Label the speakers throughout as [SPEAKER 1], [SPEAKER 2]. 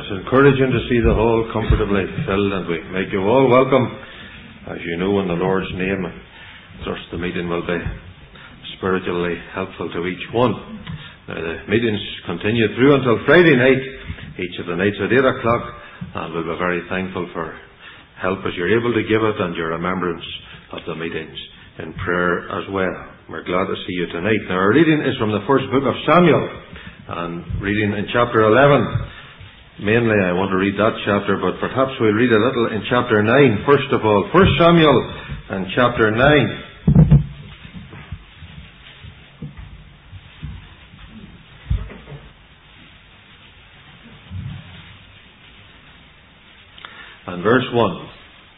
[SPEAKER 1] It's encouraging to see the hall comfortably filled, and we make you all welcome, as you know, in the Lord's name. I trust the meeting will be spiritually helpful to each one. Now, the meetings continue through until Friday night, each of the nights at 8 o'clock, and we'll be very thankful for help as you're able to give it and your remembrance of the meetings in prayer as well. We're glad to see you tonight. Now, our reading is from the first book of Samuel, and reading in chapter 11. Mainly I want to read that chapter, but perhaps we'll read a little in chapter 9 first of all. 1 Samuel and chapter 9. And verse 1.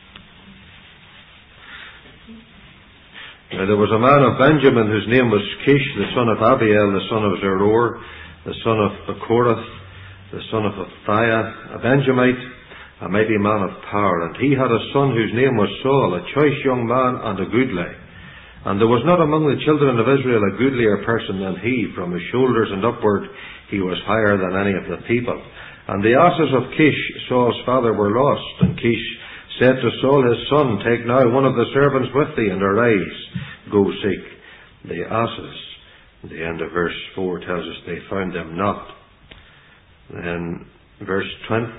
[SPEAKER 1] Now there was a man of Benjamin whose name was Kish, the son of Abiel, the son of Zeror, the son of Bechorath, the son of Aphiah, a Benjamite, a mighty man of power. And he had a son whose name was Saul, a choice young man and a goodly. And there was not among the children of Israel a goodlier person than he. From his shoulders and upward he was higher than any of the people. And the asses of Kish, Saul's father, were lost. And Kish said to Saul his son, Take now one of the servants with thee, and arise, go seek the asses. The end of verse 4 tells us they found them not. Then verse 22.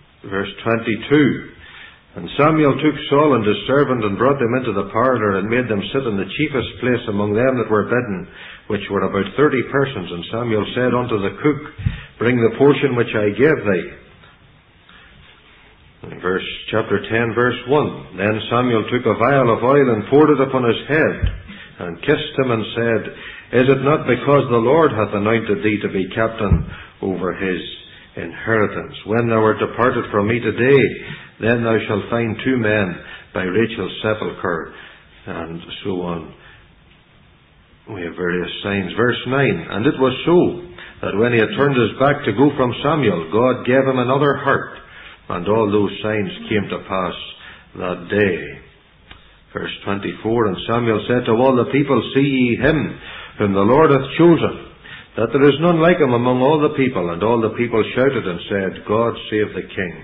[SPEAKER 1] And Samuel took Saul and his servant and brought them into the parlour and made them sit in the chiefest place among them that were bidden, which were about 30 persons. And Samuel said unto the cook, Bring the portion which I gave thee. In chapter 10, verse 1. Then Samuel took a vial of oil and poured it upon his head, and kissed him, and said, Is it not because the Lord hath anointed thee to be captain over his inheritance? When thou art departed from me today, then thou shalt find 2 men by Rachel's sepulchre, and so on. We have various signs. Verse 9. And it was so, that when he had turned his back to go from Samuel, God gave him another heart, and all those signs came to pass that day. Verse 24. And Samuel said to all the people, See ye him whom the Lord hath chosen, that there is none like him among all the people. And all the people shouted and said, God save the king.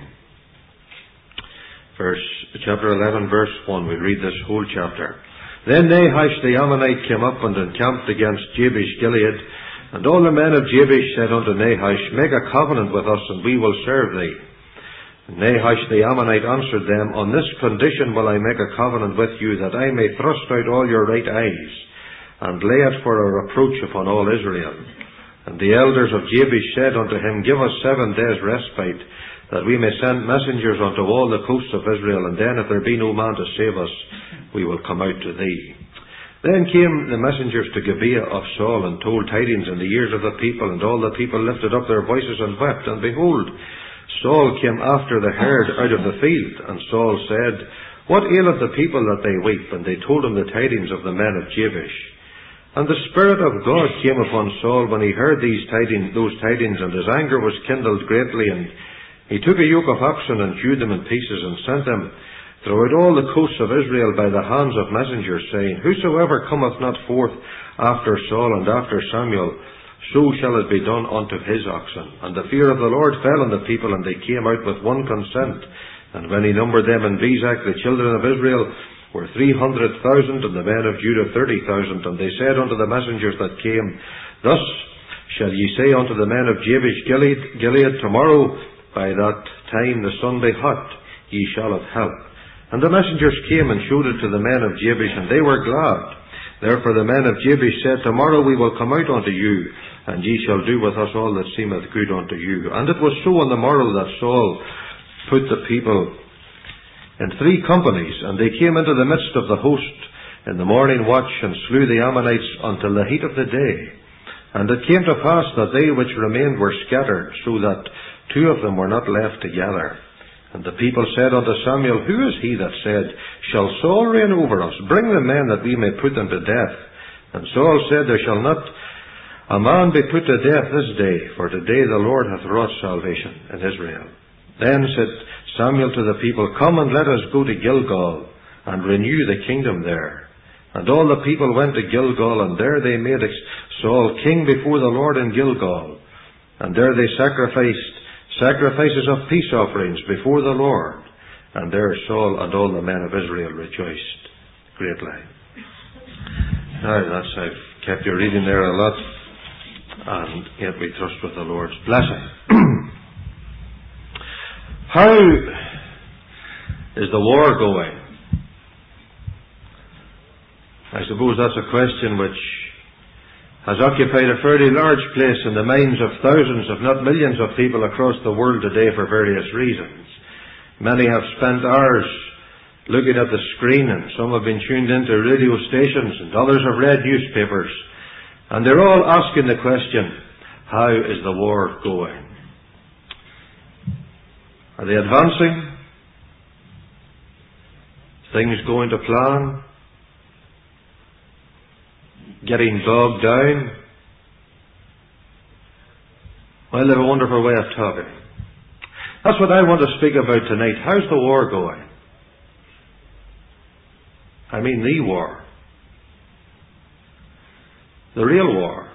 [SPEAKER 1] Chapter 11, verse 1. We read this whole chapter. Then Nahash the Ammonite came up and encamped against Jabesh Gilead. And all the men of Jabesh said unto Nahash, Make a covenant with us, and we will serve thee. And Nahash the Ammonite answered them, On this condition will I make a covenant with you, that I may thrust out all your right eyes, and lay it for a reproach upon all Israel. And the elders of Jabesh said unto him, Give us 7 days respite, that we may send messengers unto all the coasts of Israel, and then if there be no man to save us, we will come out to thee. Then came the messengers to Gibeah of Saul, and told tidings in the ears of the people, and all the people lifted up their voices and wept. And behold, Saul came after the herd out of the field. And Saul said, What aileth the people that they weep? And they told him the tidings of the men of Jabesh. And the Spirit of God came upon Saul when he heard those tidings, and his anger was kindled greatly. And he took a yoke of oxen and hewed them in pieces, and sent them throughout all the coasts of Israel by the hands of messengers, saying, Whosoever cometh not forth after Saul and after Samuel, so shall it be done unto his oxen. And the fear of the Lord fell on the people, and they came out with one consent. And when he numbered them in Bezek, the children of Israel were 300,000, and the men of Judah 30,000. And they said unto the messengers that came, Thus shall ye say unto the men of Jabesh Gilead, Tomorrow by that time the sun be hot, ye shall have help. And the messengers came and showed it to the men of Jabesh, and they were glad. Therefore the men of Jabesh said, Tomorrow we will come out unto you, and ye shall do with us all that seemeth good unto you. And it was so on the morrow that Saul put the people in 3 companies, and they came into the midst of the host in the morning watch, and slew the Ammonites until the heat of the day. And it came to pass that they which remained were scattered, so that 2 of them were not left together. And the people said unto Samuel, Who is he that said, Shall Saul reign over us? Bring the men that we may put them to death. And Saul said, There shall not a man be put to death this day, for today the Lord hath wrought salvation in Israel. Then said Samuel to the people, Come and let us go to Gilgal, and renew the kingdom there. And all the people went to Gilgal, and there they made Saul king before the Lord in Gilgal. And there they sacrificed sacrifices of peace offerings before the Lord. And there Saul and all the men of Israel rejoiced greatly. Now, I've kept you reading there a lot, and yet we trust with the Lord's blessing. How is the war going? I suppose that's a question which has occupied a fairly large place in the minds of thousands, if not millions, of people across the world today for various reasons. Many have spent hours looking at the screen, and some have been tuned into radio stations, and others have read newspapers. And they're all asking the question, how is the war going? Are they advancing? Things going to plan? Getting bogged down? Well, they have a wonderful way of talking. That's what I want to speak about tonight. How's the war going? I mean the war. The real war.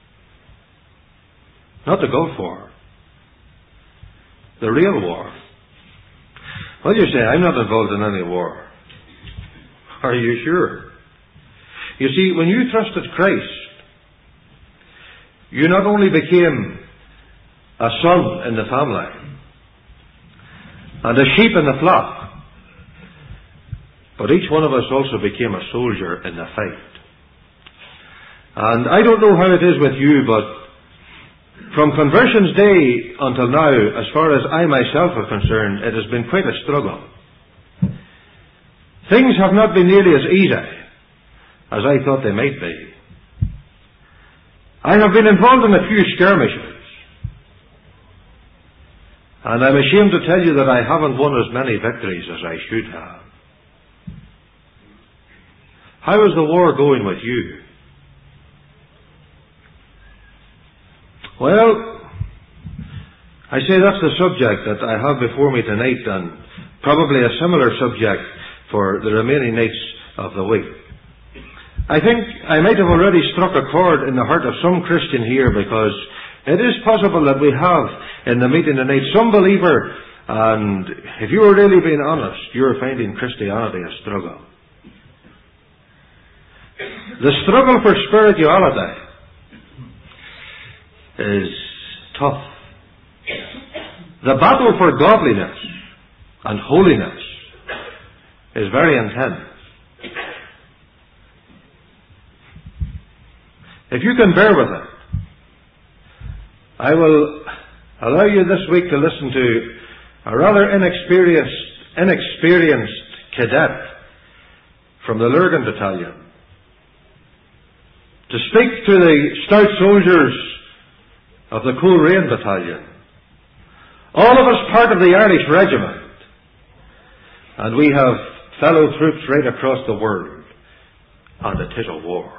[SPEAKER 1] Not the Gulf War. The real war. Well, you say, I'm not involved in any war. Are you sure? You see, when you trusted Christ, you not only became a son in the family and a sheep in the flock, but each one of us also became a soldier in the fight. And I don't know how it is with you, but from conversion's day until now, as far as I myself am concerned, it has been quite a struggle. Things have not been nearly as easy as I thought they might be. I have been involved in a few skirmishes, and I'm ashamed to tell you that I haven't won as many victories as I should have. How is the war going with you? Well, I say that's the subject that I have before me tonight, and probably a similar subject for the remaining nights of the week. I think I might have already struck a chord in the heart of some Christian here, because it is possible that we have in the meeting tonight some believer, and if you are really being honest, you're finding Christianity a struggle. The struggle for spirituality is tough. The battle for godliness and holiness is very intense. If you can bear with it, I will allow you this week to listen to a rather inexperienced cadet from the Lurgan Battalion to speak to the stout soldiers of the Coleraine Battalion, all of us part of the Irish Regiment, and we have fellow troops right across the world, and it is a war.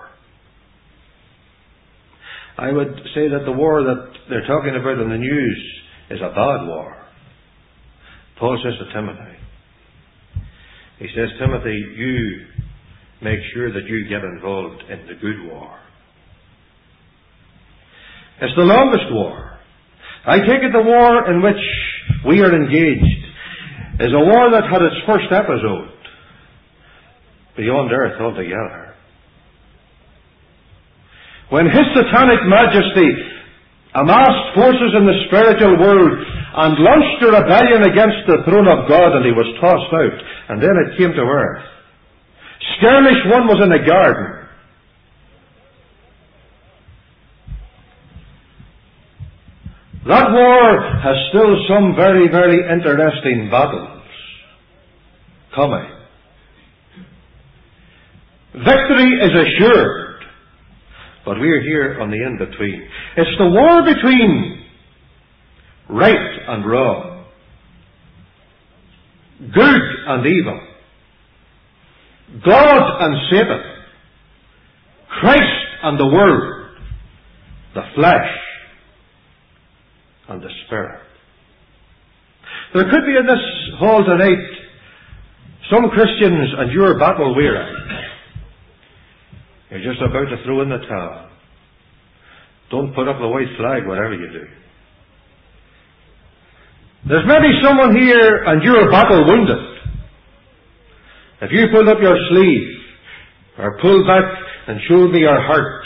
[SPEAKER 1] I would say that the war that they're talking about in the news is a bad war. Paul says to Timothy, he says, Timothy, you make sure that you get involved in the good war. It's the longest war. I take it the war in which we are engaged is a war that had its first episode beyond earth altogether, when His Satanic Majesty amassed forces in the spiritual world and launched a rebellion against the throne of God, and He was tossed out, and then it came to earth. Skirmish 1 was in the garden. That war has still some very, very interesting battles coming. Victory is assured. But we're here on the in-between. It's the war between right and wrong, good and evil, God and Satan, Christ and the world, the flesh and the spirit. There could be in this hall tonight some Christians, and you're battle weary. You're just about to throw in the towel. Don't put up the white flag, whatever you do. There's maybe someone here and you're battle wounded. If you pulled up your sleeve or pulled back and showed me your heart,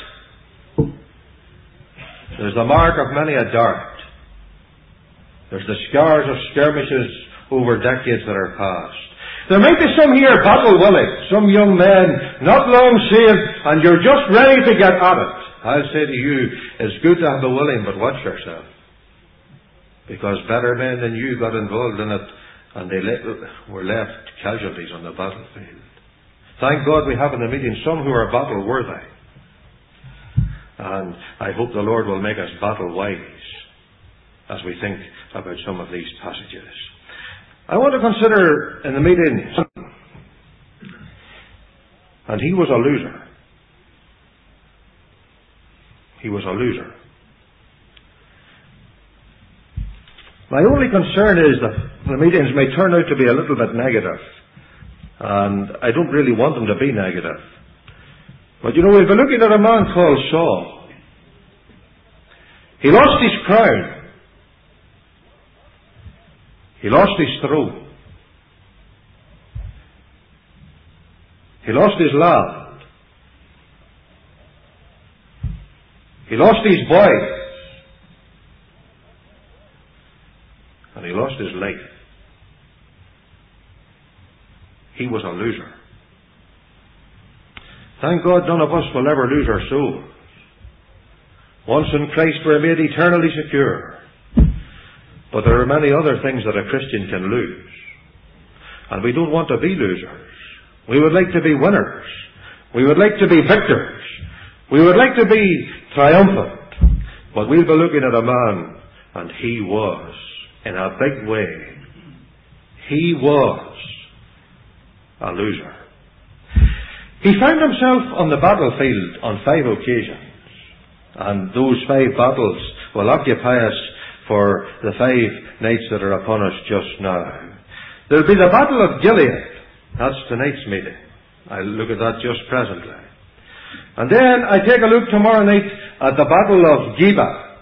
[SPEAKER 1] there's the mark of many a dart. There's the scars of skirmishes over decades that are past. There might be some here battle willing, some young men not long saved, and you're just ready to get at it. I'll say to you, it's good to have a willing, but watch yourself. Because better men than you got involved in it, and they were left casualties on the battlefield. Thank God we have in the meeting some who are battle worthy. And I hope the Lord will make us battle wise as we think about some of these passages. I want to consider in the meeting, and he was a loser. He was a loser. My only concern is that the meetings may turn out to be a little bit negative, and I don't really want them to be negative. But you know, we'll be looking at a man called Saul. He lost his crown. He lost his throne. He lost his land. He lost his boys. And he lost his life. He was a loser. Thank God none of us will ever lose our souls. Once in Christ we're made eternally secure. But there are many other things that a Christian can lose. And we don't want to be losers. We would like to be winners. We would like to be victors. We would like to be triumphant. But we'll be looking at a man, and he was, in a big way, he was a loser. He found himself on the battlefield on 5 occasions. And those 5 battles will occupy us for the 5 nights that are upon us just now. There'll be the Battle of Gilead. That's tonight's meeting. I'll look at that just presently. And then I take a look tomorrow night at the Battle of Geba.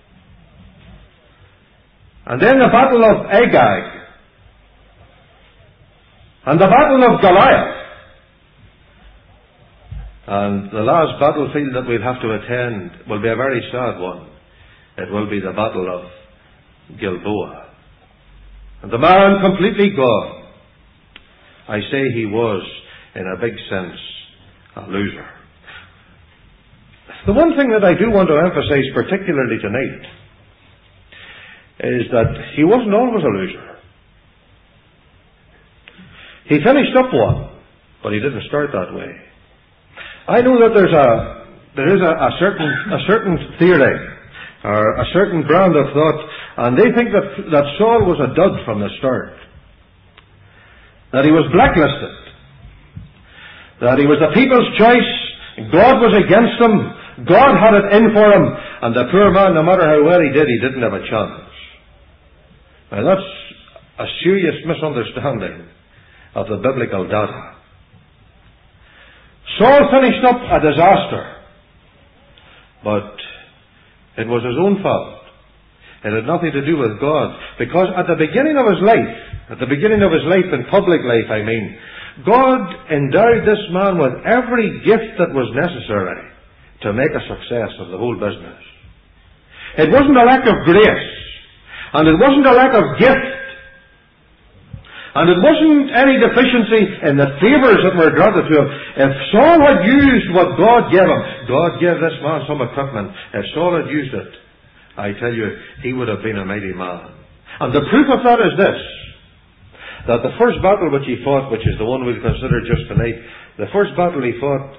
[SPEAKER 1] And then the Battle of Agag. And the Battle of Goliath. And the last battlefield that we'll have to attend will be a very sad one. It will be the Battle of Gilboa. And the man completely gone. I say he was, in a big sense, a loser. The one thing that I do want to emphasize particularly tonight is that he wasn't always a loser. He finished up one, but he didn't start that way. I know that there is a certain theory, or a certain brand of thought, and they think that Saul was a dud from the start. That he was blacklisted. That he was the people's choice. God was against him. God had it in for him. And the poor man, no matter how well he didn't have a chance. Now that's a serious misunderstanding of the biblical data. Saul finished up a disaster. But it was his own fault. It had nothing to do with God. Because at the beginning of his life, in public life I mean, God endowed this man with every gift that was necessary to make a success of the whole business. It wasn't a lack of grace, and it wasn't a lack of gift, and it wasn't any deficiency in the favours that were granted to him. If Saul had used what God gave him, God gave this man some equipment. If Saul had used it, I tell you, he would have been a mighty man. And the proof of that is this, that the first battle which he fought, which is the one we'll consider just tonight, the first battle he fought,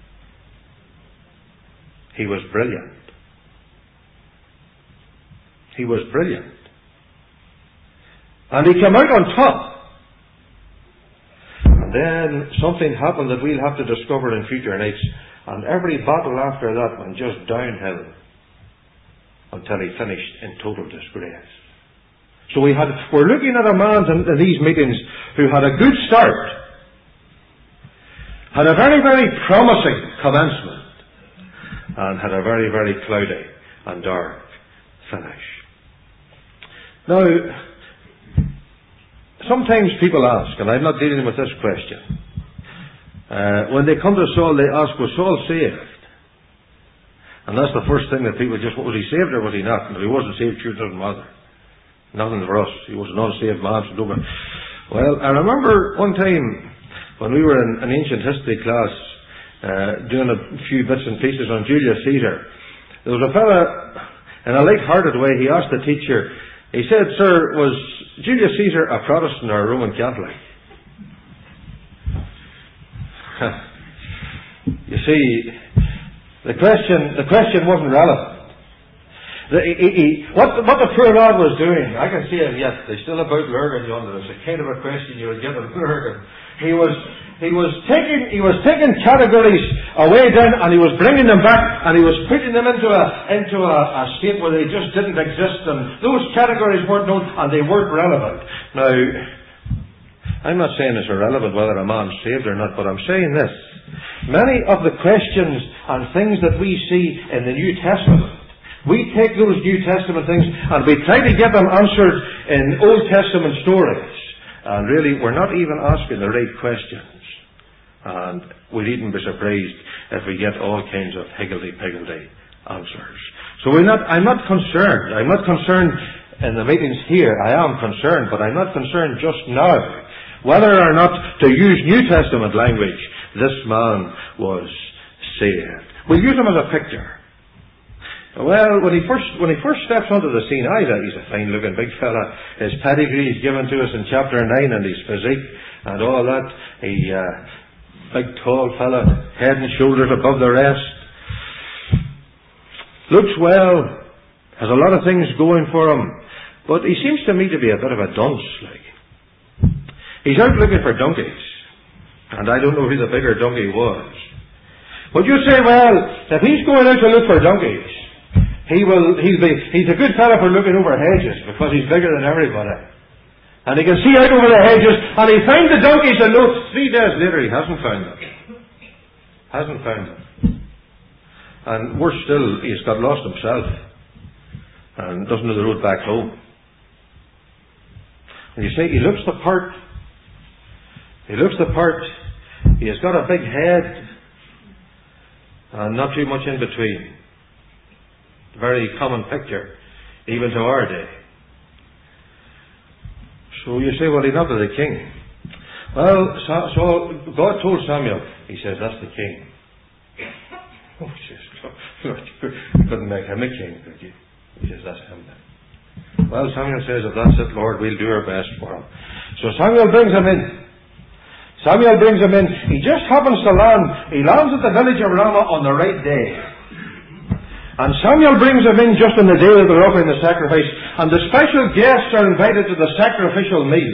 [SPEAKER 1] he was brilliant. He was brilliant. And he came out on top. And then something happened that we'll have to discover in future nights. And every battle after that went just downhill until he finished in total disgrace. So we're looking at a man in these meetings who had a good start, had a very, very promising commencement, and had a very, very cloudy and dark finish. Now, sometimes people ask, and I'm not dealing with this question, when they come to Saul, they ask, was Saul saved? And that's the first thing that people just, was he saved or was he not? And if he wasn't saved, sure, it doesn't matter. Nothing for us. He was an unsaved man. So well, I remember one time when we were in an ancient history class doing a few bits and pieces on Julius Caesar. There was a fella, in a light-hearted way, he asked the teacher, he said, "Sir, was Julius Caesar a Protestant or a Roman Catholic?" You see, the question wasn't relevant. What the poor lad was doing, I can see him yet. They're still about Lurgan yonder. It's a kind of a question you would get in Lurgan. He was taking categories away then, and he was bringing them back, and he was putting them into a state where they just didn't exist, and those categories weren't known, and they weren't relevant. Now, I'm not saying it's irrelevant whether a man's saved or not, but I'm saying this. Many of the questions and things that we see in the New Testament, we take those New Testament things and we try to get them answered in Old Testament stories. And really, we're not even asking the right questions. And we needn't be surprised if we get all kinds of higgledy-piggledy answers. So I'm not concerned. I'm not concerned in the meetings here. I am concerned, but I'm not concerned just now whether or not, to use New Testament language, this man was saved. We'll use him as a picture. Well, when he first steps onto the scene, he's a fine-looking big fella. His pedigree is given to us in chapter 9, and his physique and all that. Big, tall fella, head and shoulders above the rest. Looks well, has a lot of things going for him, but he seems to me to be a bit of a dunce, like. He's out looking for donkeys, and I don't know who the bigger donkey was. But you say, well, if he's going out to look for donkeys, he's a good fellow for looking over hedges, because he's bigger than everybody. And he can see out over the hedges, and he finds the donkeys, and note 3 days later he hasn't found them. Hasn't found them. And worse still, he's got lost himself, and doesn't know the road back home. And you say, he looks the part. He looks the part. He has got a big head, and not too much in between. Very common picture, even to our day. So you say, well, he's not the king. Well, so God told Samuel, he says, that's the king. Oh, he says, you couldn't make him a king, could you? He says, that's him then. Well, Samuel says, if that's it, Lord, we'll do our best for him. So Samuel brings him in. He just happens to land. He lands at the village of Ramah on the right day. And Samuel brings him in just on the day that they're offering the sacrifice. And the special guests are invited to the sacrificial meal.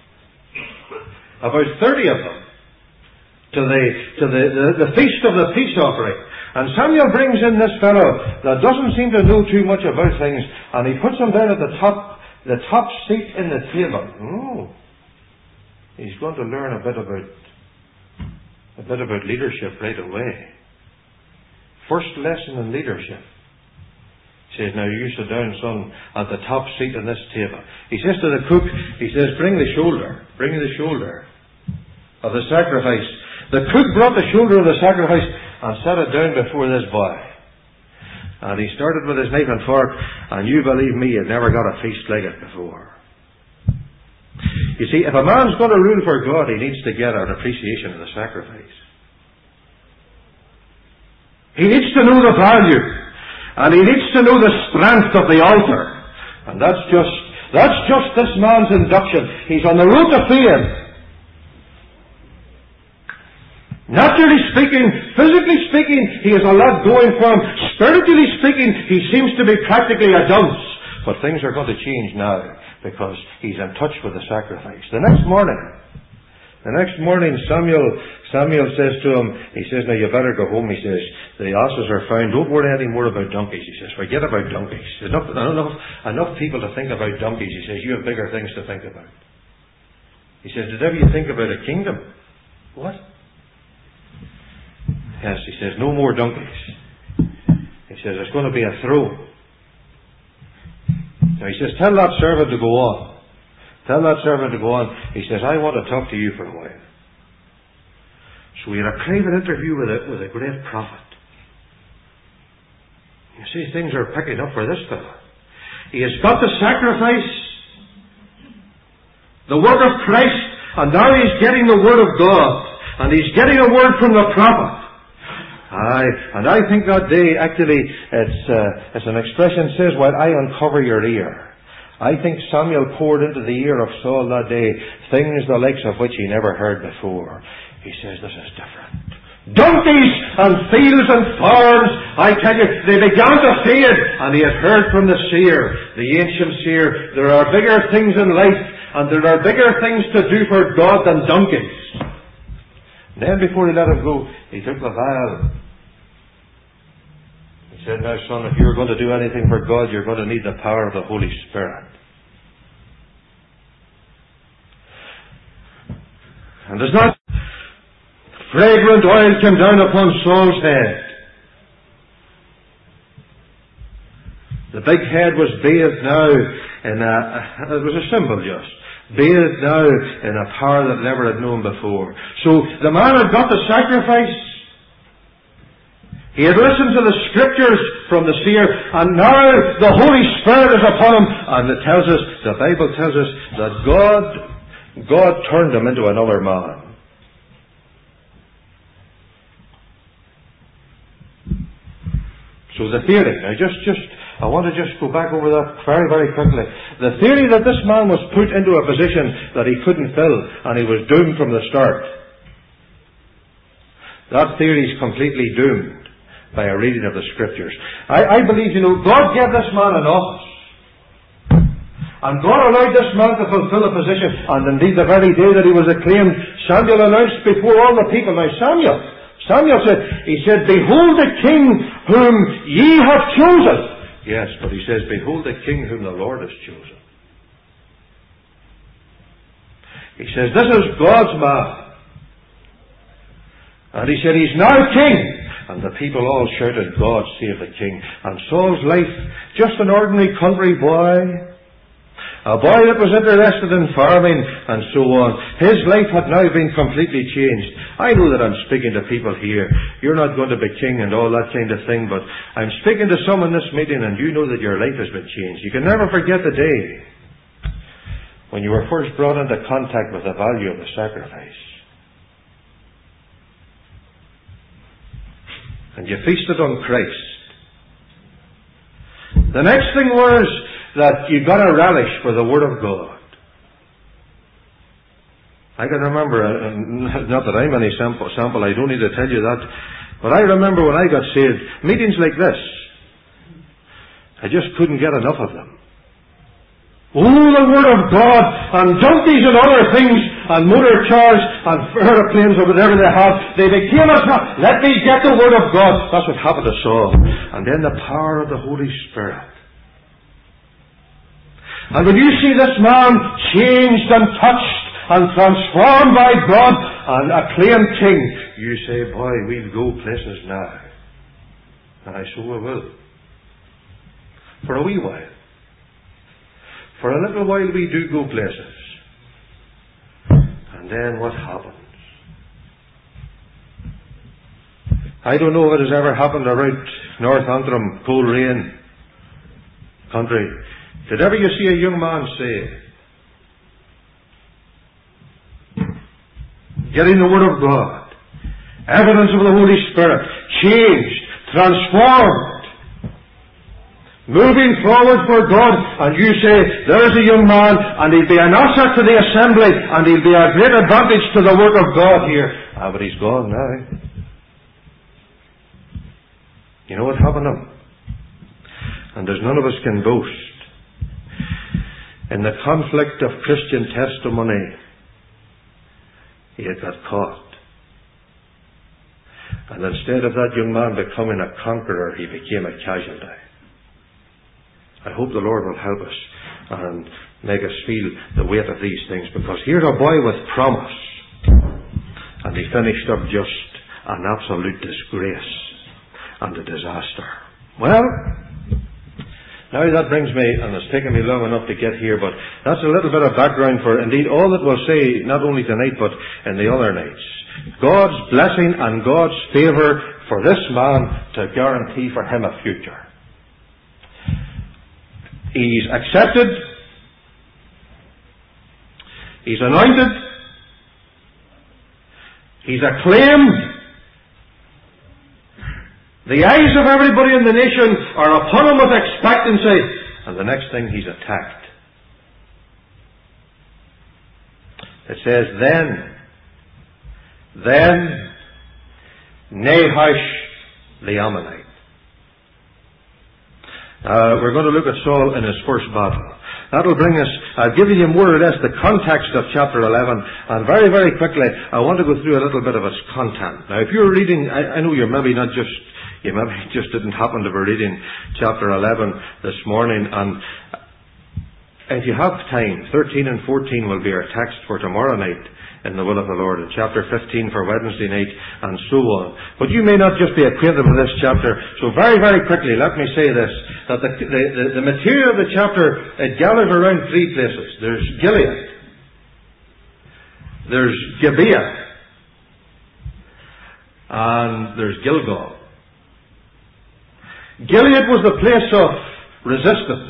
[SPEAKER 1] About 30 of them. To the feast of the peace offering. And Samuel brings in this fellow that doesn't seem to know too much about things. And he puts him down at the top seat in the table. Oh. He's going to learn a bit about leadership right away. First lesson in leadership. He says, now you sit down, son, at the top seat in this table. He says to the cook, he says, bring the shoulder of the sacrifice. The cook brought the shoulder of the sacrifice and set it down before this boy. And he started with his knife and fork, and you believe me, he'd never got a feast like it before. You see, if a man's going to rule for God, he needs to get an appreciation of the sacrifice. He needs to know the value. And he needs to know the strength of the altar. And that's just this man's induction. He's on the road to fame. Naturally speaking, physically speaking, he has a lot going for him. Spiritually speaking, he seems to be practically a dunce. But things are going to change now, because he's in touch with the sacrifice. The next morning, Samuel says to him, he says, now you better go home. He says, the asses are found. Don't worry any more about donkeys. He says, forget about donkeys. Enough people to think about donkeys. He says, you have bigger things to think about. He says, did ever you think about a kingdom? What? Yes, he says, no more donkeys. He says, there's going to be a throne. Now he says, tell that servant to go on. Tell that servant to go on. He says, I want to talk to you for a while. So we had a private interview with a great prophet. You see, things are picking up for this fellow. He has got the sacrifice, the work of Christ, and now he's getting the word of God. And he's getting a word from the prophet. And I think that day, actually, it's an expression says, well, I uncover your ear. I think Samuel poured into the ear of Saul that day things the likes of which he never heard before. He says, this is different. Donkeys and fields and farms, I tell you, they began to fade. And he had heard from the seer, the ancient seer, there are bigger things in life, and there are bigger things to do for God than donkeys. And then before he let him go, he took the vial. He said, now son, if you're going to do anything for God, you're going to need the power of the Holy Spirit. And there's not fragrant oil came down upon Saul's head. The big head was bathed now in it was a symbol just, bathed now in a power that never had known before. So the man had got the sacrifice. He had listened to the scriptures from the seer, and now the Holy Spirit is upon him. And it tells us, the Bible tells us, that God turned him into another man. So the theory, I want to just go back over that very, very quickly. The theory that this man was put into a position that he couldn't fill, and he was doomed from the start. That theory is completely doomed by a reading of the scriptures. I believe, God gave this man an office. And God allowed this man to fulfill a position. And indeed, the very day that he was acclaimed, Samuel announced before all the people, now Samuel said, he said, behold the king whom ye have chosen. Yes, but he says, behold the king whom the Lord has chosen. He says, this is God's man. And he said, he's now king. And the people all shouted, God save the king. And Saul's life, just an ordinary country boy, a boy that was interested in farming and so on, his life had now been completely changed. I know that I'm speaking to people here. You're not going to be king and all that kind of thing, but I'm speaking to some in this meeting, and you know that your life has been changed. You can never forget the day when you were first brought into contact with the value of the sacrifice. And you feasted on Christ. The next thing was that you got a relish for the Word of God. I can remember, not that I'm any sample, I don't need to tell you that, but I remember when I got saved, meetings like this, I just couldn't get enough of them. Oh, the Word of God, and donkeys and other things, and motor cars, and aeroplanes, or whatever they have, they became a problem. Let me get the Word of God. That's what happened to Saul. And then the power of the Holy Spirit. And when you see this man changed and touched and transformed by God and acclaimed king, you say, boy, we'll go places now. And I so will. For a wee while. For a little while we do go places. And then what happens? I don't know if it has ever happened around North Antrim, Coleraine country. Did ever you see a young man say, getting the Word of God, evidence of the Holy Spirit, changed, transformed, moving forward for God, and you say, there's a young man, and he'll be an asset to the assembly, and he'll be a great advantage to the work of God here. But he's gone now. You know what happened to him? And there's none of us can boast. In the conflict of Christian testimony, he had got caught. And instead of that young man becoming a conqueror, he became a casualty. I hope the Lord will help us and make us feel the weight of these things, because here's a boy with promise, and he finished up just an absolute disgrace and a disaster. Well, Now that brings me, and it's taken me long enough to get here, but that's a little bit of background for indeed all that we'll say, not only tonight but in the other nights. God's blessing and God's favour for this man to guarantee for him a future. He's accepted. He's anointed. He's acclaimed. The eyes of everybody in the nation are upon him with expectancy. And the next thing, he's attacked. It says, Then Nahash the Ammonite. We're going to look at Saul in his first battle. That'll bring us, I've given you more or less the context of chapter 11, and very, very quickly, I want to go through a little bit of its content. Now, if you're reading, I know you're maybe not just, you maybe just didn't happen to be reading chapter 11 this morning, and if you have time, 13 and 14 will be our text for tomorrow night in the will of the Lord, and chapter 15 for Wednesday night, and so on. But you may not just be acquainted with this chapter, so very, very quickly, let me say this, that the material of the chapter, it gathers around three places. There's Gilead, there's Gibeah, and there's Gilgal. Gilead was the place of resistance.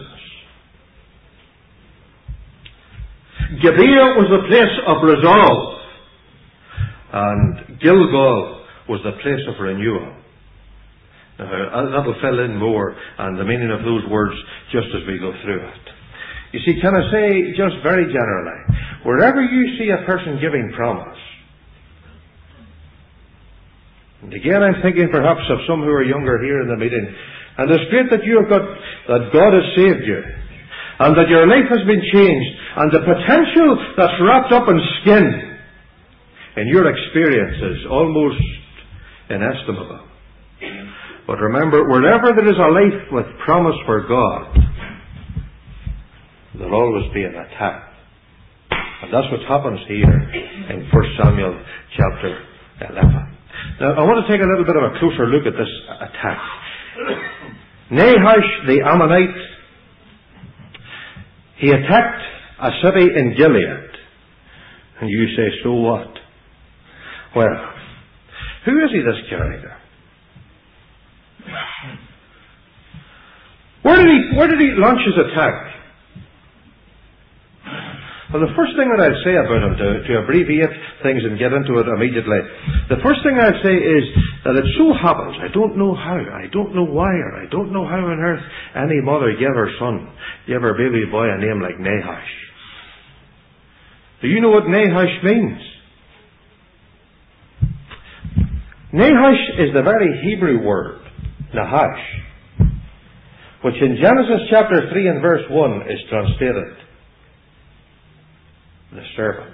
[SPEAKER 1] Gibeah was the place of resolve, and Gilgal was the place of renewal. Now, that'll fill in more and the meaning of those words just as we go through it. You see, can I say just very generally, wherever you see a person giving promise, and again I'm thinking perhaps of some who are younger here in the meeting, and it's great that you have got, that God has saved you, and that your life has been changed, and the potential that's wrapped up in skin in your experience is almost inestimable. But remember, wherever there is a life with promise for God, there'll always be an attack. And that's what happens here in 1 Samuel chapter 11. Now, I want to take a little bit of a closer look at this attack. Nahash the Ammonite, he attacked a city in Gilead. And you say, so what? Well, who is he, this character? Where did he launch his attack? Well, the first thing that I'd say about him, to abbreviate things and get into it immediately, the first thing I'd say is that it so happens, I don't know how, I don't know why, or I don't know how on earth any mother gave her son, gave her baby boy a name like Nahash. Do you know what Nahash means? Nahash is the very Hebrew word, Nahash, which in Genesis chapter 3 and verse 1 is translated the serpent.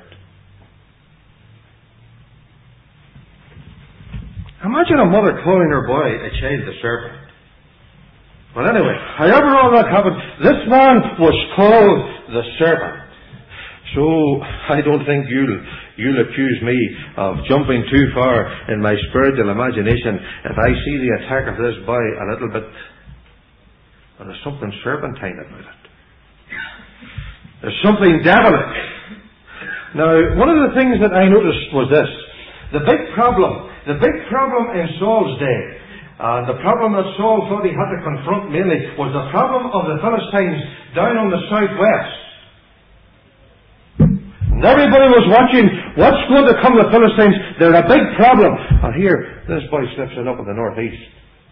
[SPEAKER 1] Imagine a mother calling her boy, a child, the serpent. Well, anyway, however all that happened, this man was called the serpent. So, I don't think you'll accuse me of jumping too far in my spiritual imagination if I see the attack of this boy a little bit, well, there's something serpentine about it. There's something devilish. Now, one of the things that I noticed was this. The big problem in Saul's day, and the problem that Saul thought he had to confront mainly, was the problem of the Philistines down on the southwest. And everybody was watching what's going to come to the Philistines. They're a big problem. And here, this boy slips it up in the northeast.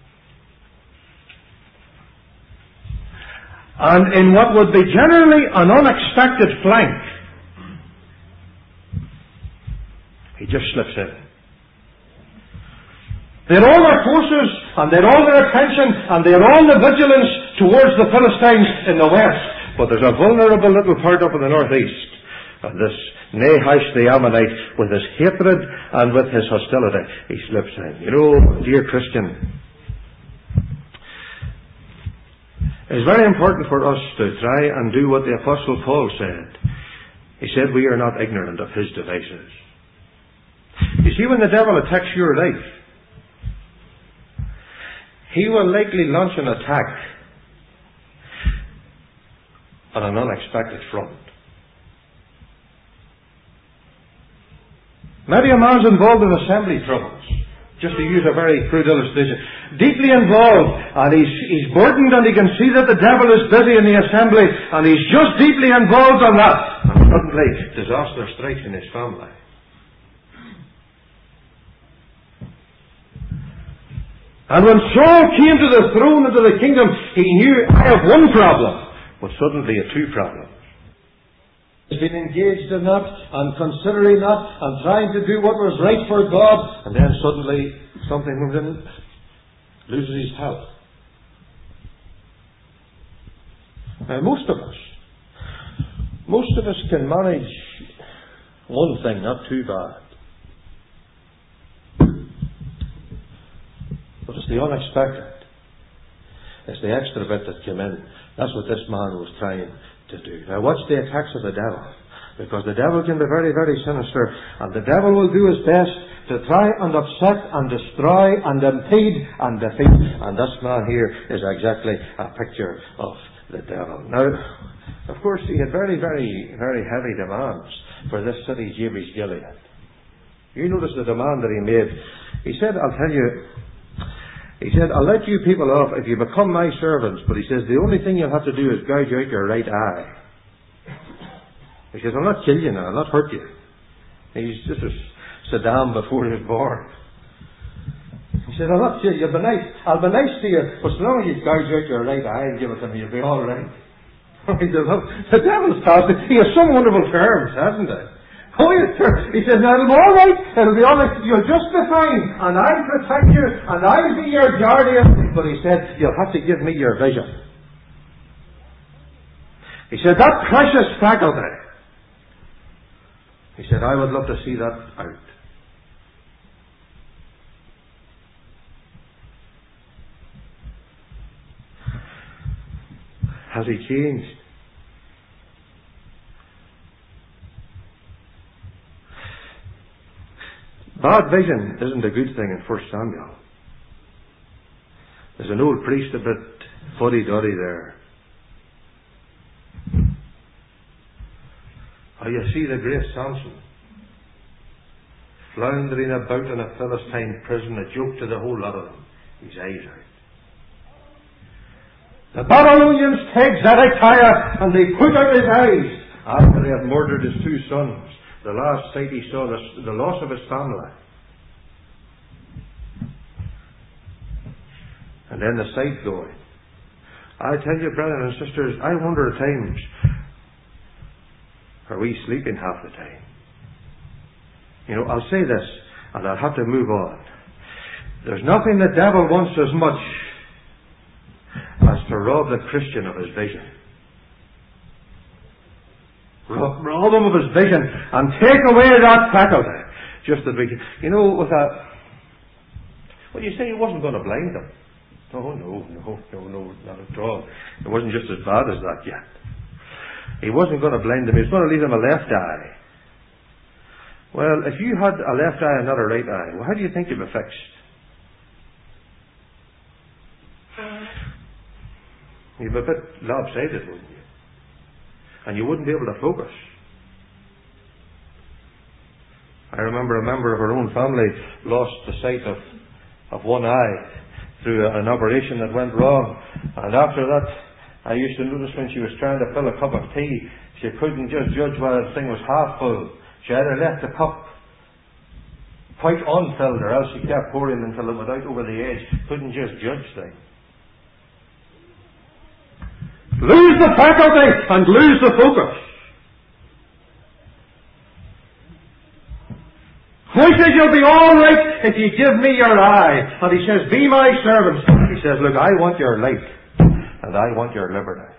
[SPEAKER 1] And in what would be generally an unexpected flank, he just slips in. They had all their forces, and they had all their attention, and they had all the vigilance towards the Philistines in the west. But there's a vulnerable little part up in the northeast. And this Nahash the Ammonite, with his hatred and with his hostility, he slips in. You know, dear Christian, it's very important for us to try and do what the Apostle Paul said. He said, we are not ignorant of his devices. You see, when the devil attacks your life, he will likely launch an attack on an unexpected front. Maybe a man's involved in assembly troubles, just to use a very crude illustration. Deeply involved, and he's burdened, and he can see that the devil is busy in the assembly, and he's just deeply involved in that. And suddenly, disaster strikes in his family. And when Saul came to the throne and to the kingdom, he knew, I have one problem, but suddenly he had two problems. He's been engaged in that, and considering that, and trying to do what was right for God, and then suddenly something comes in, loses his health. Now most of us can manage one thing, not too bad. But it's the unexpected. It's the extra bit that came in. That's what this man was trying to do. Now watch the attacks of the devil. Because the devil can be very, very sinister. And the devil will do his best to try and upset and destroy and impede and defeat. And this man here is exactly a picture of the devil. Now, of course, he had very, very, very heavy demands for this city, Jabesh Gilead. You notice the demand that he made. He said, I'll tell you, he said, I'll let you people off if you become my servants. But he says, the only thing you'll have to do is gouge out your right eye. He says, I'll not kill you now, I'll not hurt you. He's just as Saddam before he was born. He said, I'll not kill you, I'll be nice to you, but as long as you gouge out your right eye and give it to me, you'll be all right. He said, well, the devil's past it. He has some wonderful terms, hasn't he? Oh, yes, sir. He says, now it'll be all right, it'll be all right, you'll just be fine, and I'll protect you, and I'll be your guardian. But he said, you'll have to give me your vision. He said, that precious faculty. He said, I would love to see that out. Has he changed? Bad vision isn't a good thing in 1 Samuel. There's an old priest a bit fuddy-duddy there. Oh, you see the great Samson floundering about in a Philistine prison, a joke to the whole lot of them. His eyes out. The Babylonians take Zedekiah and they put out his eyes after they have murdered his two sons. The last sight he saw, the loss of his family. And then the sight going. I tell you, brothers and sisters, I wonder at times, are we sleeping half the time? You know, I'll say this, and I'll have to move on. There's nothing the devil wants as much as to rob the Christian of his vision. Rob him of his vision and take away that faculty. Just that we can, you know, with that. Well, you say he wasn't going to blind them. Oh, no, not at all. It wasn't just as bad as that yet. He wasn't going to blind them. He was going to leave them a left eye. Well, if you had a left eye and not a right eye, well, how do you think you'd be fixed? You'd be a bit lopsided, wouldn't you? And you wouldn't be able to focus. I remember a member of our own family lost the sight of one eye through an operation that went wrong. And after that, I used to notice when she was trying to fill a cup of tea, she couldn't just judge whether the thing was half full. She either left the cup quite unfilled, or else she kept pouring until it went out over the edge. Couldn't just judge things. Lose the faculty and lose the focus. He says, you'll be all right if you give me your eye. And he says, be my servant. He says, look, I want your light and I want your liberty.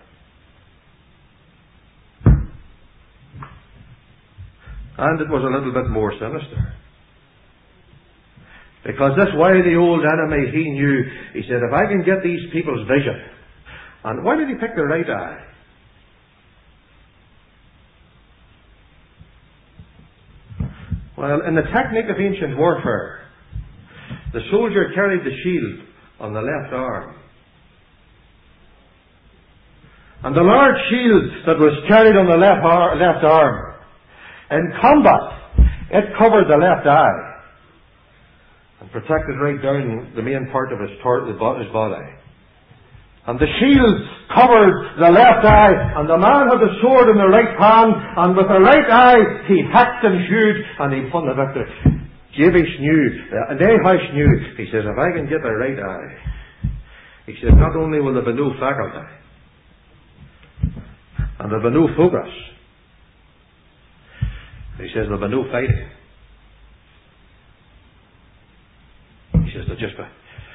[SPEAKER 1] And it was a little bit more sinister. Because this wily old enemy, he knew, he said, if I can get these people's vision. And why did he pick the right eye? Well, in the technique of ancient warfare, the soldier carried the shield on the left arm. and the large shield that was carried on the left arm. In combat, it covered the left eye and protected right down the main part of his body. And the shield covered the left eye, and the man had the sword in the right hand, and with the right eye he hacked and hewed, and he won the victory. Jabesh knew, Nahash knew, he says, if I can get the right eye, he says, not only will there be no faculty, and there'll be no focus, he says there'll be no fighting. He says there'll just be,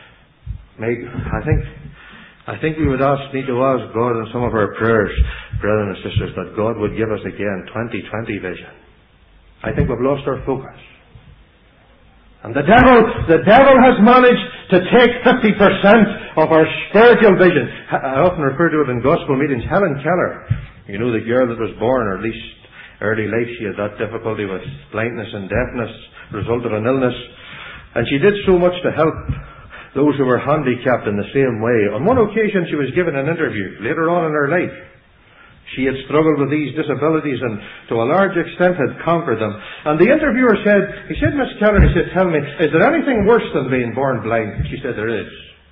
[SPEAKER 1] I think we would need to ask God in some of our prayers, brethren and sisters, that God would give us again 2020 vision. I think we've lost our focus. And the devil has managed to take 50% of our spiritual vision. I often refer to it in gospel meetings. Helen Keller, you know, the girl that was born, or at least early life, she had that difficulty with blindness and deafness, result of an illness. And she did so much to help those who were handicapped in the same way. On one occasion she was given an interview later on in her life. She had struggled with these disabilities and to a large extent had conquered them. And the interviewer said, he said, Miss Keller, he said, tell me, is there anything worse than being born blind? She said, there is.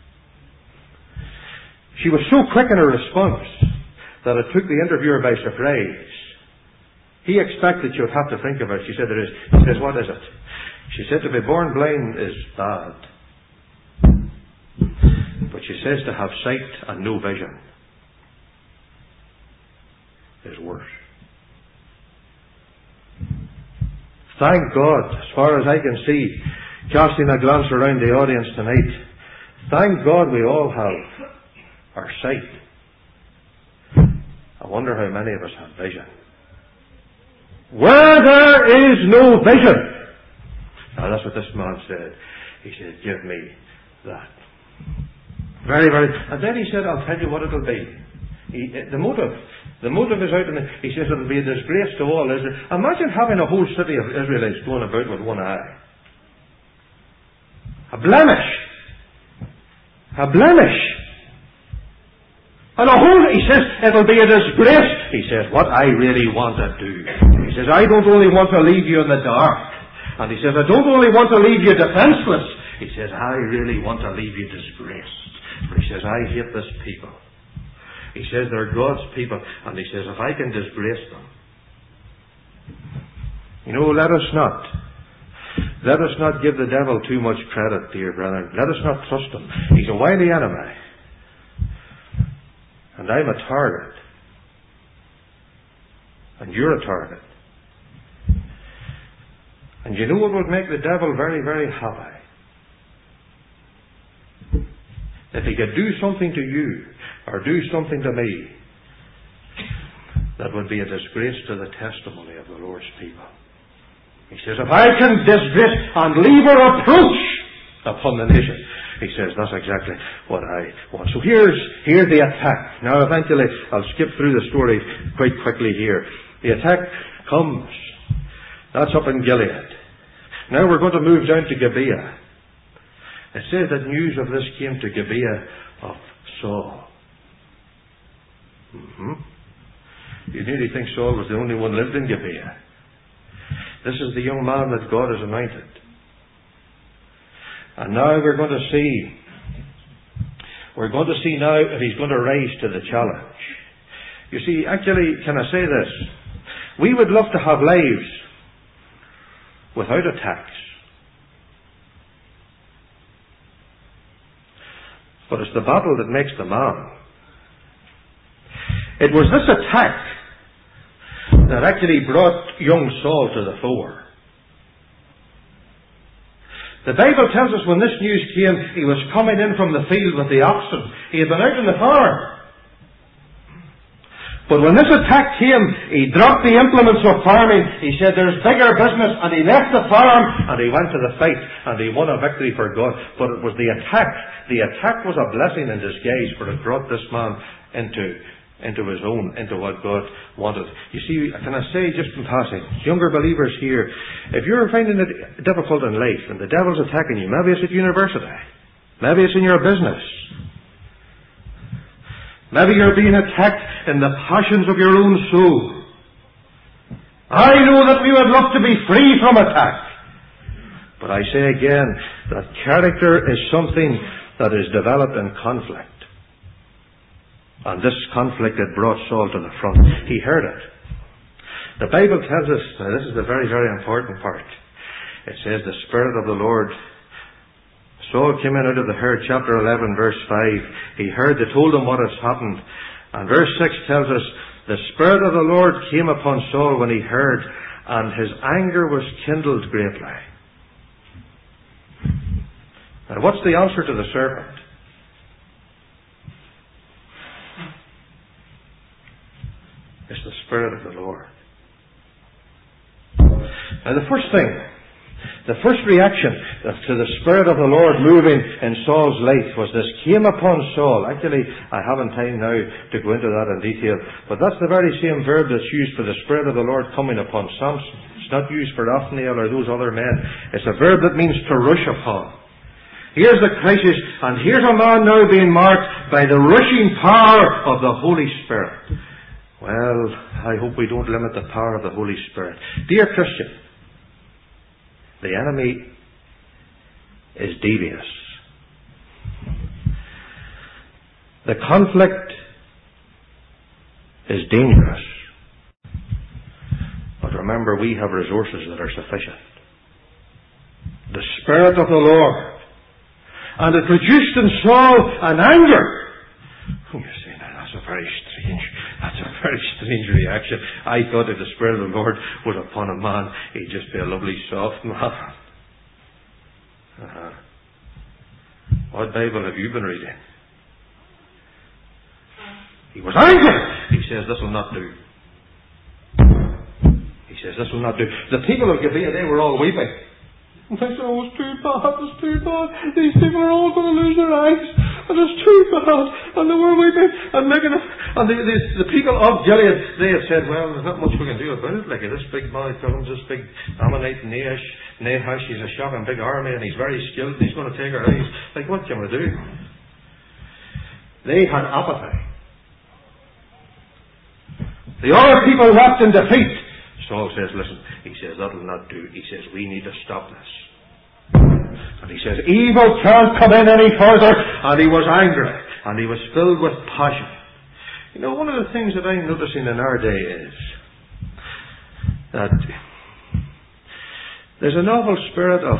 [SPEAKER 1] She was so quick in her response that it took the interviewer by surprise. He expected she would have to think of it. She said, there is. He says, what is it? She said, to be born blind is bad. But she says to have sight and no vision is worse. Thank God, as far as I can see, casting a glance around the audience tonight, thank God we all have our sight. I wonder how many of us have vision. Where there is no vision. Now that's what this man said. He said, give me that. Very, very. And then he said, I'll tell you what it'll be. The motive is out in it. He says it'll be a disgrace to all Israel. Imagine having a whole city of Israelites going about with one eye. A blemish. A blemish. And he says, it'll be a disgrace. He says, what I really want to do. He says, I don't only want to leave you in the dark. And he says, I don't only want to leave you defenseless. He says, I really want to leave you disgraced. For he says, I hate this people. He says, they're God's people. And he says, if I can disgrace them. You know, let us not give the devil too much credit, dear brethren. Let us not trust him. He's a wily enemy. And I'm a target. And you're a target. And you know what would make the devil very, very happy? If he could do something to you, or do something to me, that would be a disgrace to the testimony of the Lord's people. He says, if I can disgrace and leave a reproach upon the nation, he says, that's exactly what I want. So here's the attack. Now eventually, I'll skip through the story quite quickly here. The attack comes. That's up in Gilead. Now we're going to move down to Gibeah. It says that news of this came to Gibeah of Saul. You nearly think Saul was the only one who lived in Gibeah. This is the young man that God has anointed. And now we're going to see now if he's going to rise to the challenge. You see, actually, can I say this? We would love to have lives without attacks. But it's the battle that makes the man. It was this attack that actually brought young Saul to the fore. The Bible tells us when this news came, he was coming in from the field with the oxen. He had been out in the farm. But when this attack came, he dropped the implements of farming. He said, there's bigger business. And he left the farm and he went to the fight. And he won a victory for God. But it was the attack. The attack was a blessing in disguise, for it brought this man into his own, into what God wanted. You see, can I say just in passing, younger believers here, if you're finding it difficult in life and the devil's attacking you, maybe it's at university, maybe it's in your business, Maybe you're being attacked in the passions of your own soul. I know that we would love to be free from attack. But I say again that character is something that is developed in conflict. And this conflict had brought Saul to the front. He heard it. The Bible tells us, now this is the very, very important part. It says the Spirit of the Lord. Saul came in out of the herd, chapter 11, verse 5. He heard, they told him what has happened. And verse 6 tells us, the Spirit of the Lord came upon Saul when he heard, and his anger was kindled greatly. And what's the answer to the serpent? It's the Spirit of the Lord. Now the first reaction to the Spirit of the Lord moving in Saul's life was this came upon Saul. Actually, I haven't time now to go into that in detail, but that's the very same verb that's used for the Spirit of the Lord coming upon Samson. It's not used for Othniel or those other men. It's a verb that means to rush upon. Here's the crisis, and here's a man now being marked by the rushing power of the Holy Spirit. Well, I hope we don't limit the power of the Holy Spirit. Dear Christian, the enemy is devious. The conflict is dangerous. But remember, we have resources that are sufficient. The Spirit of the Lord. And it produced in Saul an anger. Oh, you say, now that's a very strange reaction. I thought if the Spirit of the Lord was upon a man, he'd just be a lovely soft man. What Bible have you been reading? He was angry. He says, this will not do. He says, this will not do. The people of Gibeah, they were all weeping. And they said, oh, it's too bad. These people are all going to lose their eyes. And it's too bad. And they were weeping and making it. And the people of Gilead, they had said, well, there's not much we can do about it. Like this big man comes, this big Ammonite Nahash, he's a shocking big army and he's very skilled and he's going to take our eyes. Like, what can we do? They had apathy. The other people wept in defeat. Saul says, listen, he says, that'll not do. He says, we need to stop this. And he says, evil can't come in any further. And he was angry. And he was filled with passion. You know, one of the things that I'm noticing in our day is that there's an awful spirit of,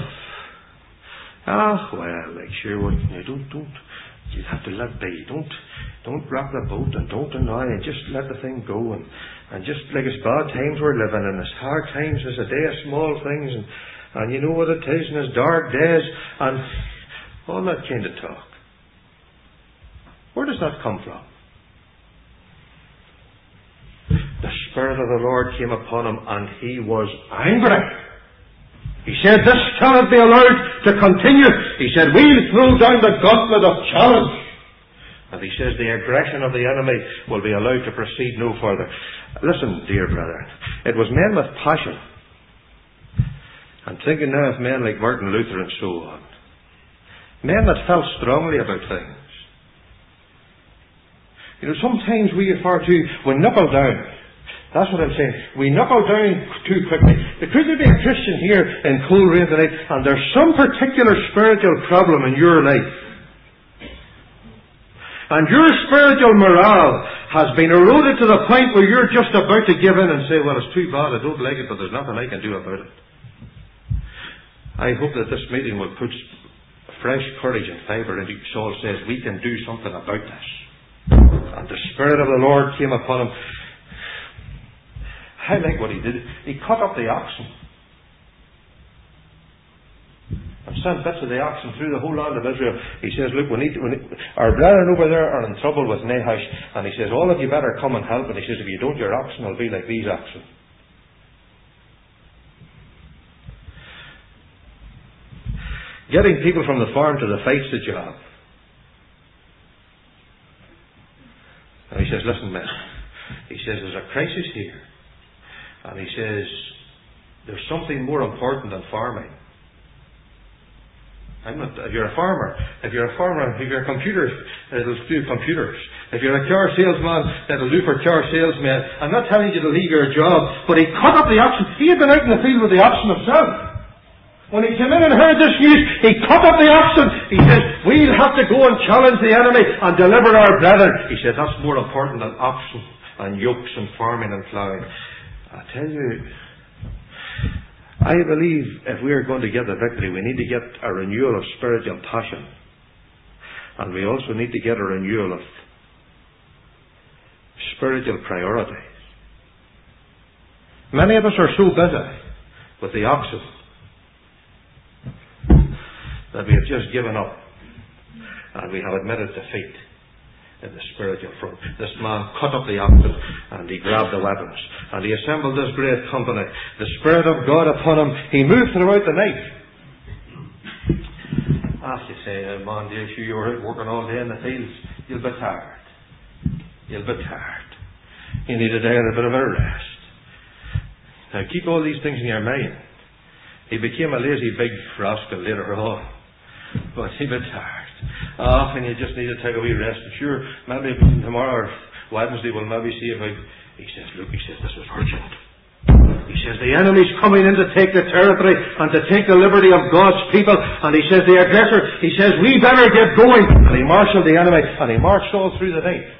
[SPEAKER 1] you have to let be. Don't rock the boat and don't deny and just let the thing go and just like it's bad times we're living and it's hard times, it's a day of small things and you know what it is and it's dark days and all that kind of talk. Where does that come from? The Spirit of the Lord came upon him and he was angry. He said, this cannot be allowed to continue. He said, we'll throw down the gauntlet of challenge. And he says, the aggression of the enemy will be allowed to proceed no further. Listen, dear brethren, it was men with passion. I'm thinking now of men like Martin Luther and so on. Men that felt strongly about things. You know, sometimes we knuckle down. That's what I'm saying. We knuckle down too quickly. There could be a Christian here in Coleraine tonight, and there's some particular spiritual problem in your life. And your spiritual morale has been eroded to the point where you're just about to give in and say, well, it's too bad, I don't like it, but there's nothing I can do about it. I hope that this meeting will put fresh courage and fibre into you. Saul says, we can do something about this. And the Spirit of the Lord came upon him. I like what he did. He cut up the oxen and sent bits of the oxen through the whole land of Israel. He says, look, our brethren over there are in trouble with Nahash, and he says, all of you better come and help. And he says, if you don't, your oxen will be like these oxen. Getting people from the farm to the fight's the job. And he says, listen, men. He says, there's a crisis here. And he says, there's something more important than farming. If you're a farmer, if you're a computer, it'll do computers. If you're a car salesman, it'll do for car salesmen. I'm not telling you to leave your job, but he cut up the oxen. He had been out in the field with the oxen himself. When he came in and heard this news, he cut up the oxen. He said, we'll have to go and challenge the enemy and deliver our brethren. He said, that's more important than oxen and yokes and farming and plowing. I tell you, I believe if we are going to get the victory, we need to get a renewal of spiritual passion. And we also need to get a renewal of spiritual priorities. Many of us are so busy with the oxen that we have just given up and we have admitted defeat in the spiritual front. This man cut up the oxen and he grabbed the weapons and he assembled this great company. The Spirit of God upon him, he moved throughout the night. As you say, man, you were out working all day in the fields, you'll be tired. You'll be tired. You need a day and a bit of a rest. Now keep all these things in your mind. He became a lazy big rascal later on. But he'd be tired. And you just need to take a wee rest. And sure, maybe tomorrow or Wednesday we'll maybe see if he says, look, this is urgent. He says, the enemy's coming in to take the territory and to take the liberty of God's people. And he says, the aggressor, he says, we better get going. And he marshaled the enemy and he marched all through the night.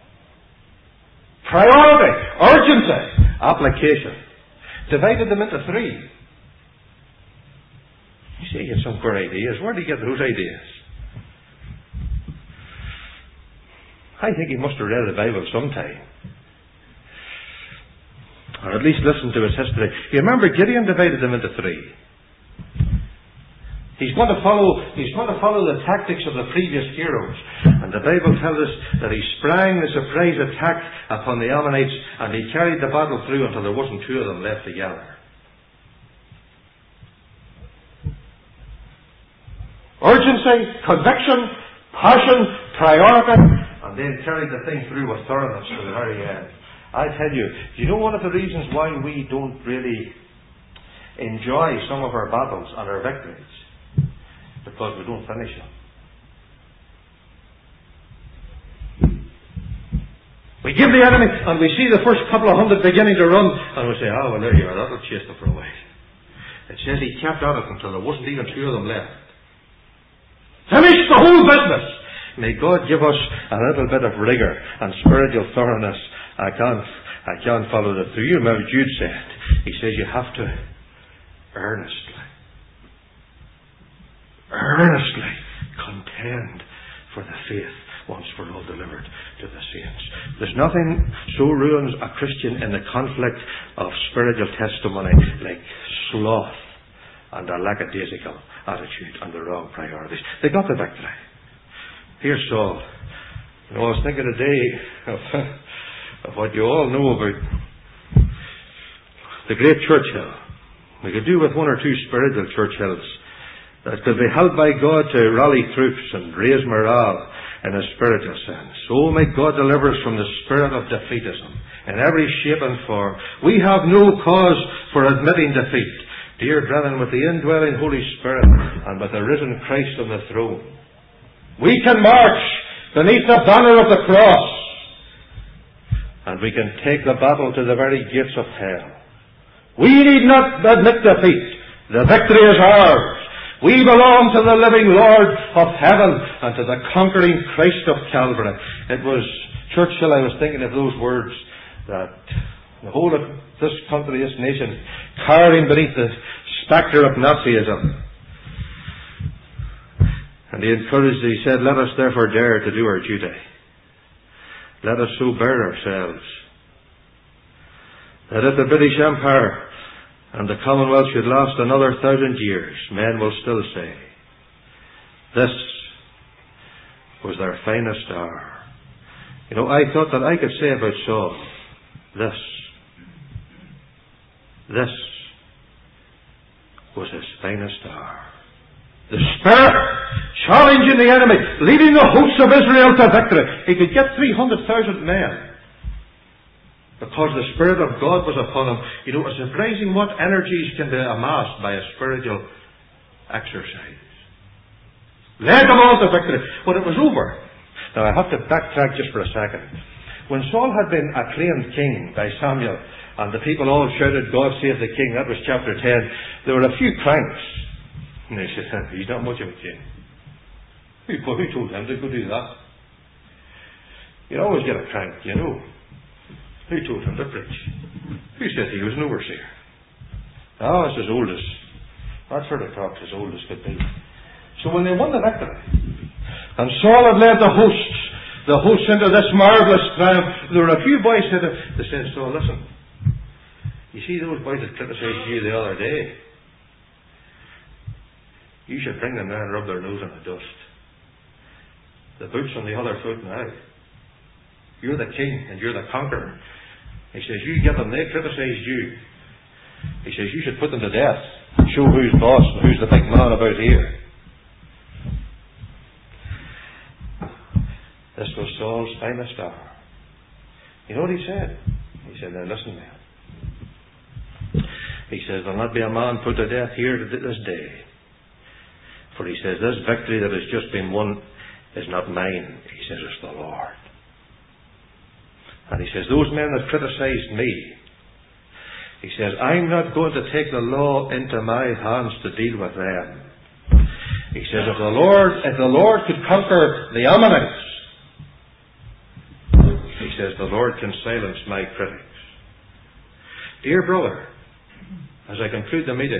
[SPEAKER 1] Priority, urgency, application. Divided them into three. You see, he had some good ideas. Where did he get those ideas? I think he must have read the Bible sometime. Or at least listened to his history. You remember Gideon divided them into three. He's going to follow the tactics of the previous heroes. And the Bible tells us that he sprang the surprise attack upon the Ammonites and he carried the battle through until there wasn't two of them left together. Urgency, conviction, passion, priority, and then carried the thing through with thoroughness to the very end. I tell you, do you know one of the reasons why we don't really enjoy some of our battles and our victories? Because we don't finish them. We give the enemy, and we see the first couple of hundred beginning to run, and we say, oh, well, there you are, that'll chase them for a while. It says he kept at it until there wasn't even two of them left. Finish the whole business. May God give us a little bit of rigour and spiritual thoroughness. I can't follow that through. You remember Jude said, he says you have to earnestly contend for the faith once for all delivered to the saints. There's nothing so ruins a Christian in the conflict of spiritual testimony like sloth and a lackadaisical attitude and the wrong priorities. They got the victory. Here's Saul. I was thinking today of what you all know about the great Churchill. We could do with one or two spiritual Churchills that could be held by God to rally troops and raise morale in a spiritual sense. Oh, may God deliver us from the spirit of defeatism in every shape and form. We have no cause for admitting defeat. Dear brethren, with the indwelling Holy Spirit and with the risen Christ on the throne, we can march beneath the banner of the cross and we can take the battle to the very gates of hell. We need not admit defeat. The victory is ours. We belong to the living Lord of heaven and to the conquering Christ of Calvary. It was Churchill, I was thinking of those words that the whole of this country, this nation, cowering beneath the spectre of Nazism. And he encouraged, he said, let us therefore dare to do our duty. Let us so bear ourselves that if the British Empire and the Commonwealth should last another 1,000 years, men will still say, this was their finest hour. You know, I thought that I could say about Saul, this was his finest hour. The Spirit challenging the enemy, leading the hosts of Israel to victory. He could get 300,000 men because the Spirit of God was upon him. You know, it's surprising what energies can be amassed by a spiritual exercise. Led them all to victory. When it was over, now I have to backtrack just for a second. When Saul had been acclaimed king by Samuel, and the people all shouted, God save the king, that was chapter 10, there were a few cranks. And they said, he's not much of a king. Who told him to go do that? You always get a crank, you know. Who told him to preach? Who said he was an overseer? Oh, it's as old as, that sort of talk's as old as could be. So when they won the victory, and Saul had led the hosts into this marvellous triumph, there were a few boys that said, Saul, listen, you see those boys that criticised you the other day? You should bring them there and rub their nose in the dust. The boot's on the other foot now. You're the king and you're the conqueror. He says, you get them, they criticised you. He says, you should put them to death. Show who's boss and who's the big man about here. This was Saul's finest hour. You know what he said? He said, now listen, man. He says, there'll not be a man put to death here this day. For he says, this victory that has just been won is not mine. He says, it's the Lord. And he says, those men that criticised me, he says, I'm not going to take the law into my hands to deal with them. He says, if the Lord could conquer the Ammonites, he says, the Lord can silence my critics. Dear brother, as I conclude the meeting,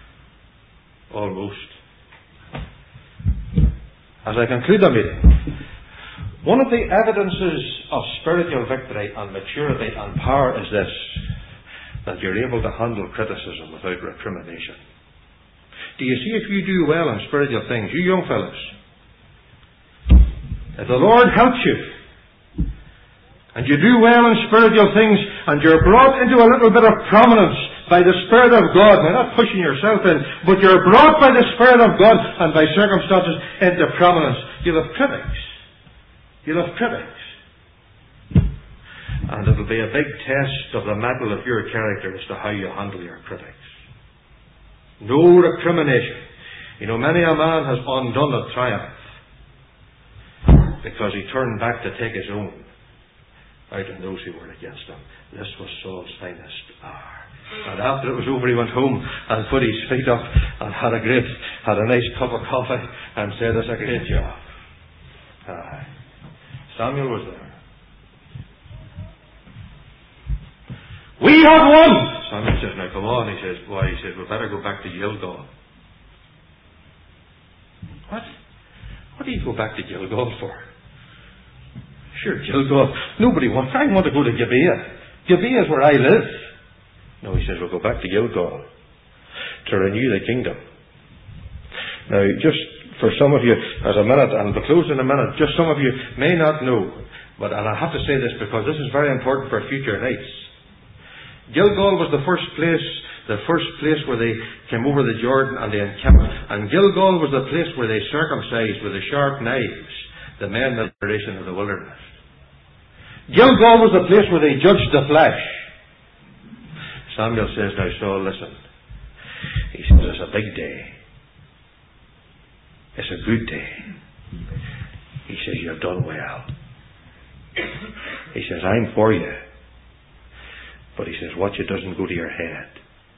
[SPEAKER 1] as I conclude the meeting, one of the evidences of spiritual victory and maturity and power is this, that you're able to handle criticism without recrimination. Do you see, if you do well in spiritual things, you young fellas, if the Lord helps you, and you do well in spiritual things, and you're brought into a little bit of prominence by the Spirit of God, now not pushing yourself in, but you're brought by the Spirit of God and by circumstances into prominence, you'll have critics. You'll have critics. And it'll be a big test of the mettle of your character as to how you handle your critics. No recrimination. You know, many a man has undone a triumph because he turned back to take his own out of those who were against him. This was Saul's finest hour. And after it was over, he went home and put his feet up and had a nice cup of coffee and said, "It's a great job." Aye. Samuel was there. "We have won!" Samuel says, "Now come on." He says, "Why?" He says, "We better go back to Gilgal." What? What do you go back to Gilgal for? Sure, Gilgal. Nobody wants. I want to go to Gibeah. Gibeah is where I live. No, he says, we'll go back to Gilgal to renew the kingdom. Now, just for some of you, as a minute, and we'll close in a minute, just some of you may not know, but, and I have to say this because this is very important for future nights. Gilgal was the first place where they came over the Jordan and they encamped. And Gilgal was the place where they circumcised with the sharp knives the men of the generation of the wilderness. Gilgal was the place where they judged the flesh. Samuel says, "Now Saul, listen." He says, "It's a big day. It's a good day." He says, "You've done well." He says, "I'm for you." But he says, "Watch it doesn't go to your head."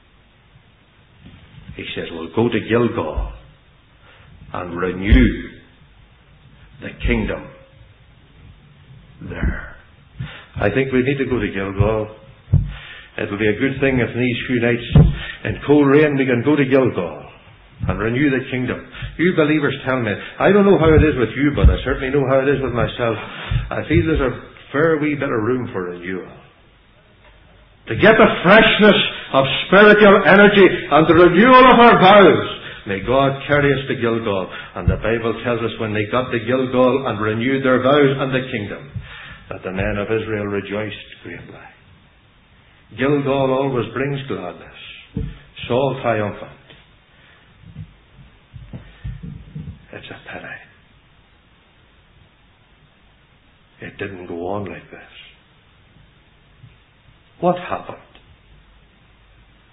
[SPEAKER 1] He says, "We'll go to Gilgal and renew the kingdom there." I think we need to go to Gilgal. It'll be a good thing if in these few nights in Coleraine we can go to Gilgal and renew the kingdom. You believers tell me. I don't know how it is with you, but I certainly know how it is with myself. I feel there's a fair wee bit of room for renewal. To get the freshness of spiritual energy and the renewal of our vows, may God carry us to Gilgal. And the Bible tells us when they got to Gilgal and renewed their vows and the kingdom, that the men of Israel rejoiced greatly. Gilgal always brings gladness. Saul triumphant. It's a pity it didn't go on like this. What happened?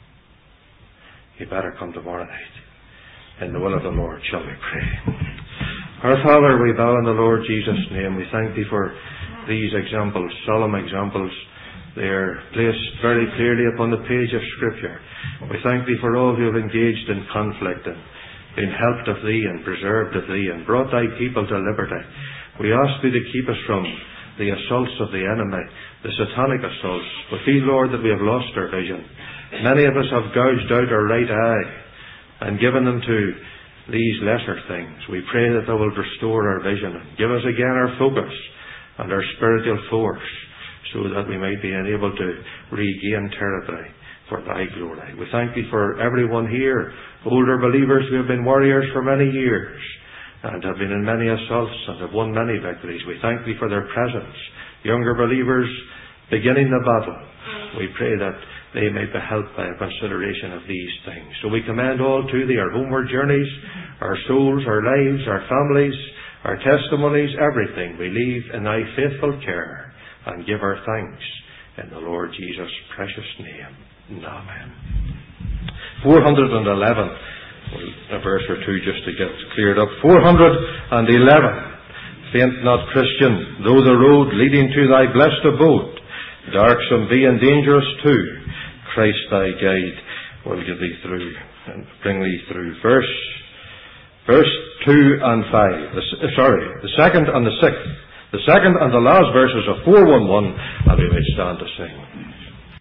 [SPEAKER 1] You better come tomorrow night. In the will of the Lord shall we pray. Our Father, we bow in the Lord Jesus' name. We thank Thee for these examples, solemn examples. They are placed very clearly upon the page of Scripture. We thank Thee for all who have engaged in conflict and been helped of Thee and preserved of Thee and brought Thy people to liberty. We ask Thee to keep us from the assaults of the enemy, the satanic assaults. We feel, Lord, that we have lost our vision. Many of us have gouged out our right eye and given them to these lesser things. We pray that Thou wilt restore our vision and give us again our focus and our spiritual force, so that we might be enabled to regain territory for Thy glory. We thank Thee for everyone here, older believers who have been warriors for many years and have been in many assaults and have won many victories. We thank Thee for their presence. Younger believers beginning the battle, we pray that they may be helped by a consideration of these things. So we commend all to Thee, our homeward journeys, our souls, our lives, our families, our testimonies, everything we leave in Thy faithful care, and give our thanks in the Lord Jesus' precious name. Amen. 411. A verse or two just to get cleared up. 411. Faint not, Christian, though the road leading to thy blessed abode darksome be and dangerous too, Christ thy guide will give thee through and bring thee through. Verse 2 and 5. The second and the sixth. The second and the last verses of 411, and we may stand to sing.